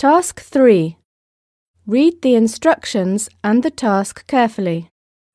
Task 3. Read the instructions and the task carefully.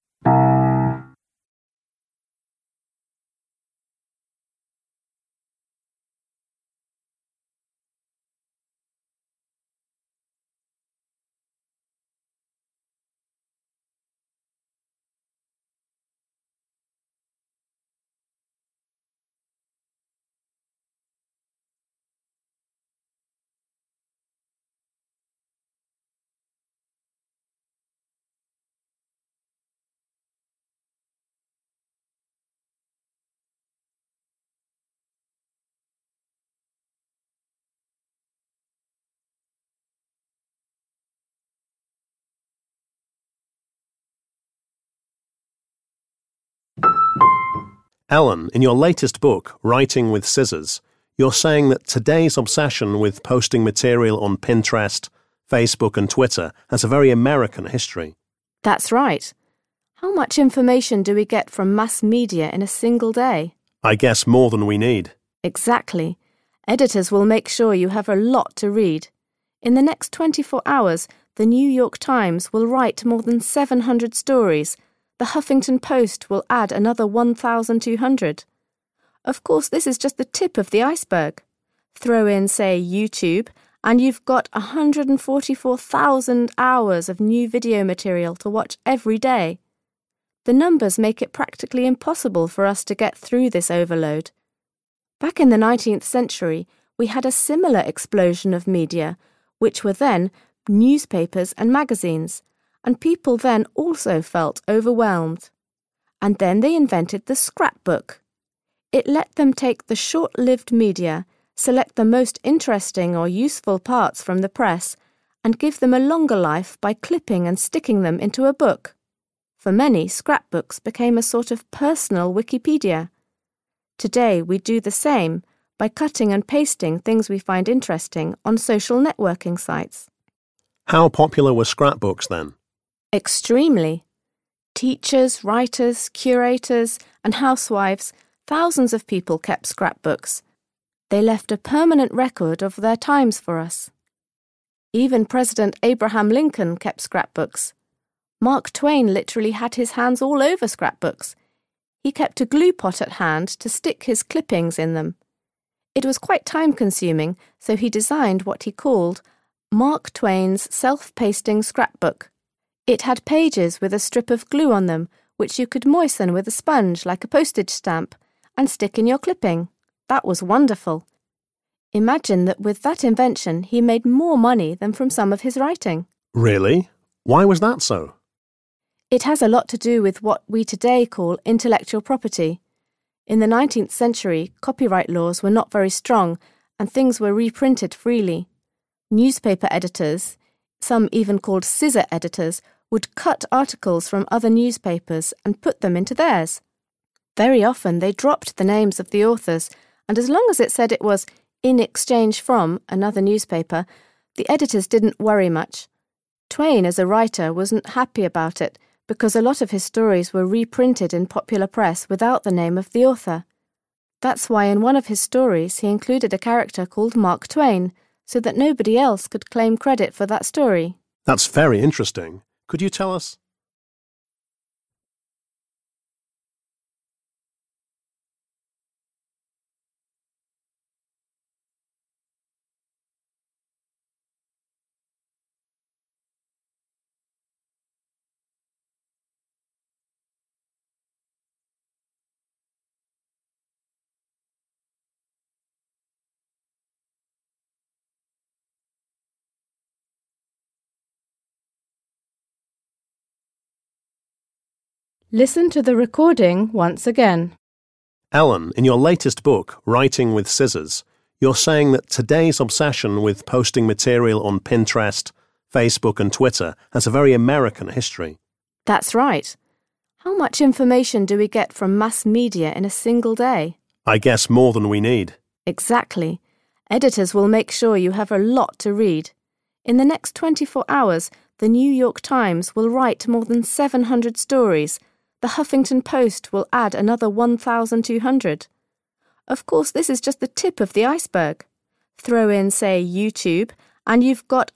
Ellen, in your latest book, Writing with Scissors, you're saying that today's obsession with posting material on Pinterest, Facebook and Twitter has a very American history. That's right. How much information do we get from mass media in a single day? I guess more than we need. Exactly. Editors will make sure you have a lot to read. In the next 24 hours, the New York Times will write more than 700 stories. The Huffington Post will add another 1,200. Of course, this is just the tip of the iceberg. Throw in, say, YouTube, and you've got 144,000 hours of new video material to watch every day. The numbers make it practically impossible for us to get through this overload. Back in the 19th century, we had a similar explosion of media, which were then newspapers and magazines, and people then also felt overwhelmed. And then they invented the scrapbook. It let them take the short-lived media, select the most interesting or useful parts from the press, and give them a longer life by clipping and sticking them into a book. For many, scrapbooks became a sort of personal Wikipedia. Today we do the same by cutting and pasting things we find interesting on social networking sites. How popular were scrapbooks then? Extremely. Teachers, writers, curators, and housewives, thousands of people kept scrapbooks. They left a permanent record of their times for us. Even President Abraham Lincoln kept scrapbooks. Mark Twain literally had his hands all over scrapbooks. He kept a glue pot at hand to stick his clippings in them. It was quite time-consuming, so he designed what he called Mark Twain's self-pasting scrapbook. It had pages with a strip of glue on them, which you could moisten with a sponge like a postage stamp, and stick in your clipping. That was wonderful. Imagine that with that invention he made more money than from some of his writing. Really? Why was that so? It has a lot to do with what we today call intellectual property. In the 19th century, copyright laws were not very strong, and things were reprinted freely. Newspaper editors, some even called scissor editors, would cut articles from other newspapers and put them into theirs. Very often they dropped the names of the authors, and as long as it said it was in exchange from another newspaper, the editors didn't worry much. Twain, as a writer, wasn't happy about it because a lot of his stories were reprinted in popular press without the name of the author. That's why in one of his stories he included a character called Mark Twain, so that nobody else could claim credit for that story. That's very interesting. Could you tell us? Listen to the recording once again. Ellen, in your latest book, Writing with Scissors, you're saying that today's obsession with posting material on Pinterest, Facebook and Twitter has a very American history. That's right. How much information do we get from mass media in a single day? I guess more than we need. Exactly. Editors will make sure you have a lot to read. In the next 24 hours, the New York Times will write more than 700 stories. The Huffington Post will add another 1,200. Of course, this is just the tip of the iceberg. Throw in, say, YouTube, and you've got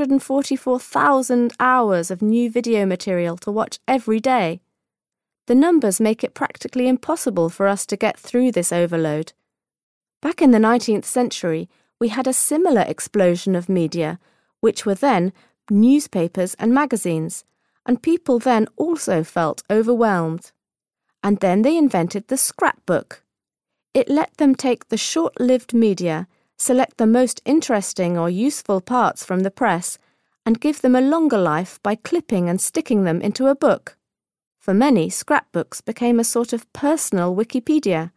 144,000 hours of new video material to watch every day. The numbers make it practically impossible for us to get through this overload. Back in the 19th century, we had a similar explosion of media, which were then newspapers and magazines, and people then also felt overwhelmed. And then they invented the scrapbook. It let them take the short-lived media, select the most interesting or useful parts from the press, and give them a longer life by clipping and sticking them into a book. For many, scrapbooks became a sort of personal Wikipedia.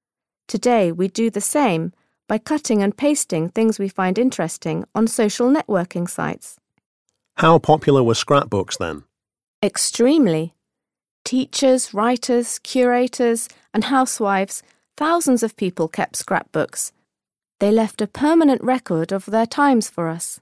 Today we do the same by cutting and pasting things we find interesting on social networking sites. How popular were scrapbooks then? Extremely. Teachers, writers, curators, and housewives, thousands of people kept scrapbooks. They left a permanent record of their times for us.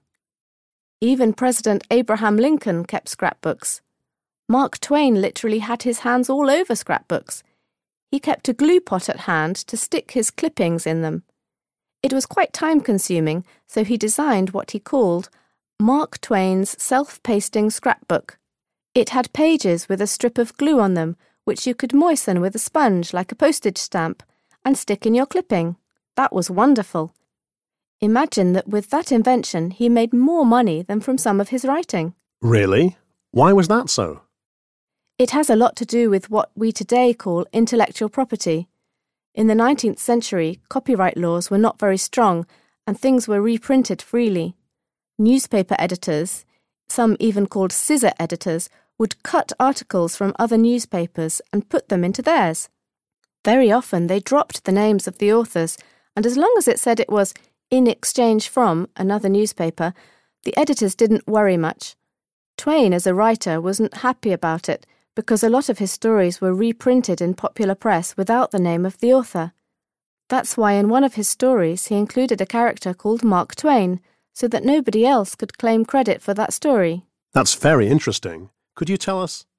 Even President Abraham Lincoln kept scrapbooks. Mark Twain literally had his hands all over scrapbooks. He kept a glue pot at hand to stick his clippings in them. It was quite time-consuming, so he designed what he called Mark Twain's self-pasting scrapbook. It had pages with a strip of glue on them, which you could moisten with a sponge like a postage stamp, and stick in your clipping. That was wonderful. Imagine that with that invention he made more money than from some of his writing. Really? Why was that so? It has a lot to do with what we today call intellectual property. In the 19th century, copyright laws were not very strong, and things were reprinted freely. Newspaper editors, some even called scissor editors, would cut articles from other newspapers and put them into theirs. Very often they dropped the names of the authors, and as long as it said it was in exchange from another newspaper, the editors didn't worry much. Twain, as a writer, wasn't happy about it because a lot of his stories were reprinted in popular press without the name of the author. That's why in one of his stories he included a character called Mark Twain, so that nobody else could claim credit for that story. That's very interesting. Could you tell us?